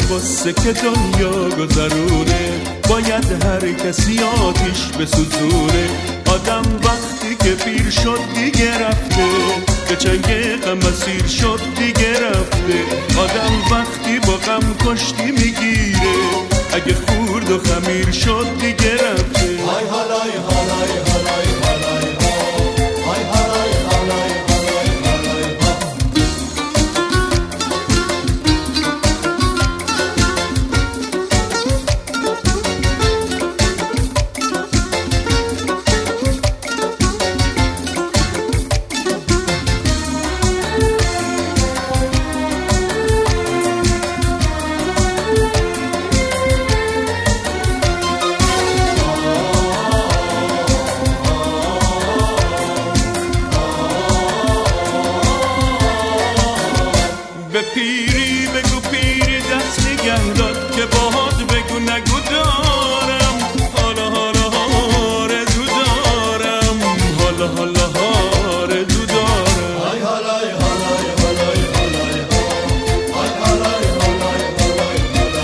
واسه که دنیا گذرونه، باید هر کسی آتیش بسوزونه. آدم وقتی که پیر شد دیگه رفته، به چنگ غم اسیر شد دیگه رفته. آدم وقتی با غم کشتی میگیره، اگه خورد و خمیر شد دیگه رفته. های هالای هالای هالای هالای های هالای هالای هالای هالای به پیری بگو پیری دست نگه داد، که باهات بگو نگو دارم. حالا حالا آرزو دارم، حالا حالا آرزو دارم. های هالای هالای هالای هالای های هالای هالای هالای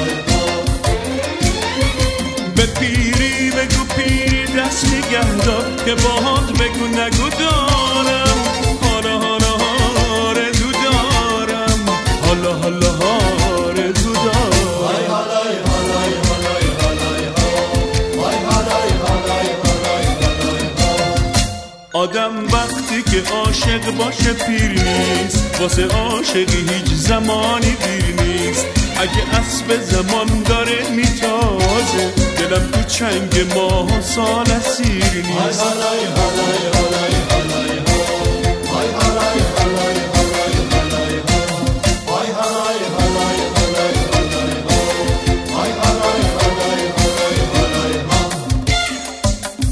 هالای به پیری بگو پیری دست نگه داد، که باهات بگو نگو دارم. حالا حالا آرزو دارم، حالا حالا آرزو دارم. های هالای هالای هالای هالای های هالای هالای هالای هالای آدم وقتی که عاشق باشه پیر نیست، واسه عاشقی هیچ زمانی دیر نیست. اگه اسب زمان داره میتازه، دلم تو چنگ ماه و سال اسیر نیست. هالای هالای هالای هالای های هالای هالای هالای هالای های هالای هالای هالای هالای های هالای هالای هالای هالای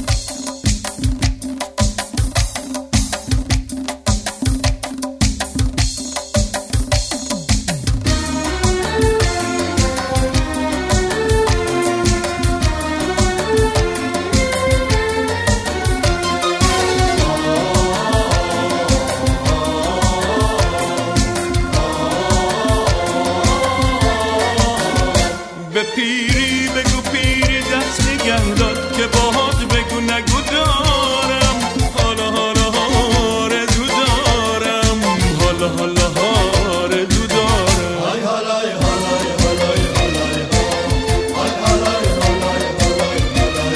به پیری بگو پیری دست نگه داد، که باهات بگو نگو دارم. حالا حالا آرزو دارم، حالا حالا آرزو دارم. های هالای هالای هالای هالای های هالای هالای هالای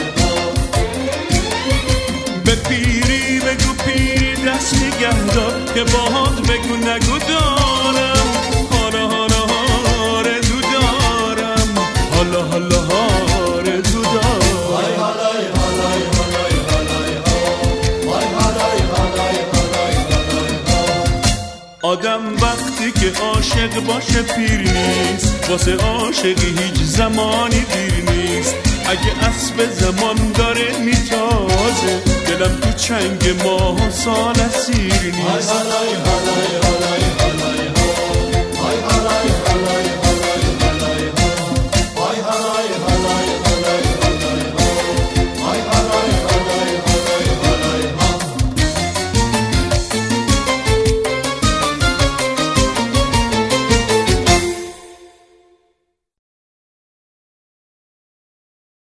هالای به پیری بگو پیری دست نگه داد، که باهات بگو نگو دارم. حالا حالا آرزو دارم، حالا حالا آرزو دارم. های هالای هالای هالای هالای های هالای هالای هالای هالای آدم وقتی که عاشق باشه پیر نیست، واسه عاشقی هیچ زمانی دیر نیست. اگه اسب زمان داره میتازه، دلم تو چنگ ماه و سال اسیر نیست. های هالای هالای